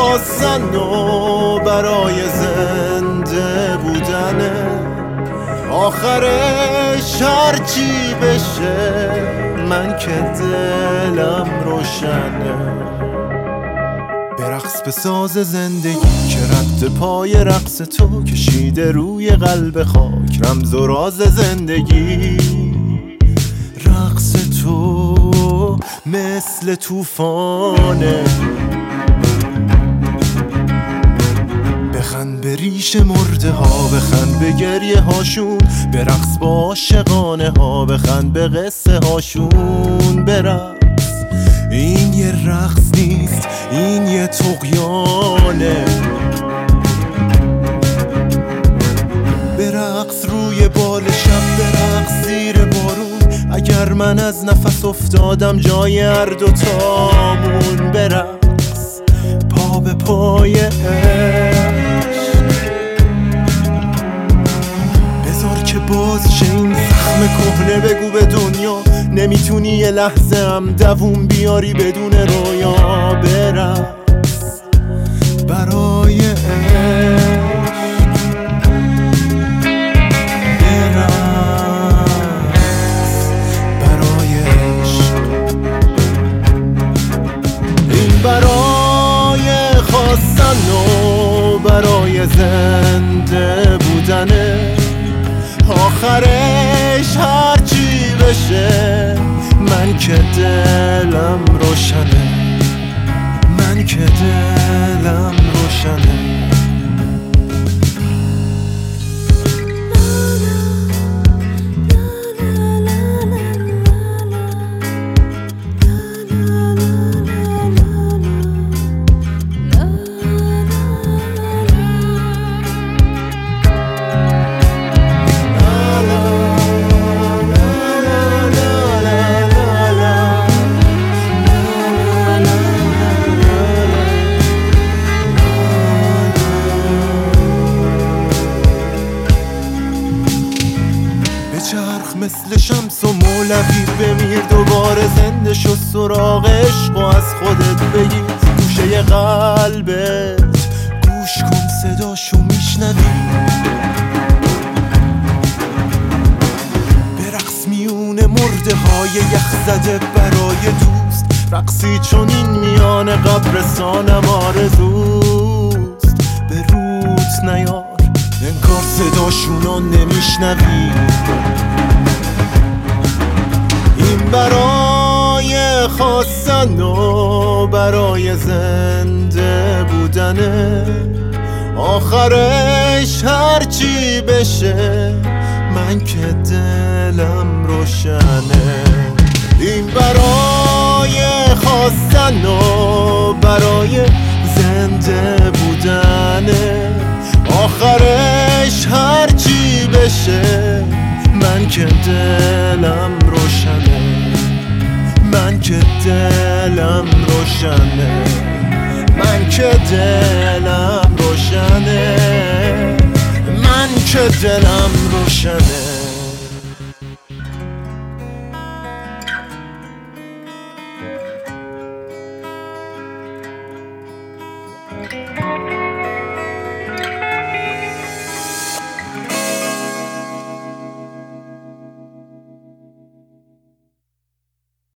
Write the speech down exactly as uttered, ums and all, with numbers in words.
خواستن و برای زنده بودنه، آخرش هرچی بشه من که دلم روشنه. به رقص به ساز زندگی که رد پای رقص تو کشیده روی قلب خاک، رمز و راز زندگی. رقص تو مثل طوفانه، بخند به ریش مرده ها، بخند به گریه هاشون، به رقص با عاشقانه ها، بخند به قصه هاشون. برقص این یه رقص نیست، این یه طغیانه. برقص روی بال شب، برقص زیر بارون، اگر من از نفس افتادم جای هر دوتامون. برقص پا به پای باز شه این زخم کهنه، بگو به دنیا نمیتونی یه لحظه هم دووم بیاری بدون رویا. برقص برای عشق، برقص برای عشق. این برای خواستن و برای زنده بودنه، آخرش هرچی بشه من که دلم روشنه، من که دلم روشنه. چرخ مثل شمس و مولوی بمیر، دوباره زنده شو، سراغ عشق و از خودت بگیر. گوشه قلبت گوش کن صداشو میشنوی، برقص میونه مرده های یخ زده برای دوست. رقصی چون این میان قبرستانم آرزوست. به روت نیار انگار صداشونو نمیشنوی. این برای خواستن و برای زنده بودنه، آخرش هرچی بشه من که دلم روشنه. این برای خواستن و برای زنده بودنه، آخرش هرچی بشه من که دلم روشنه، من که دلم روشنه، من که دلم روشنه، من که دلم روشنه.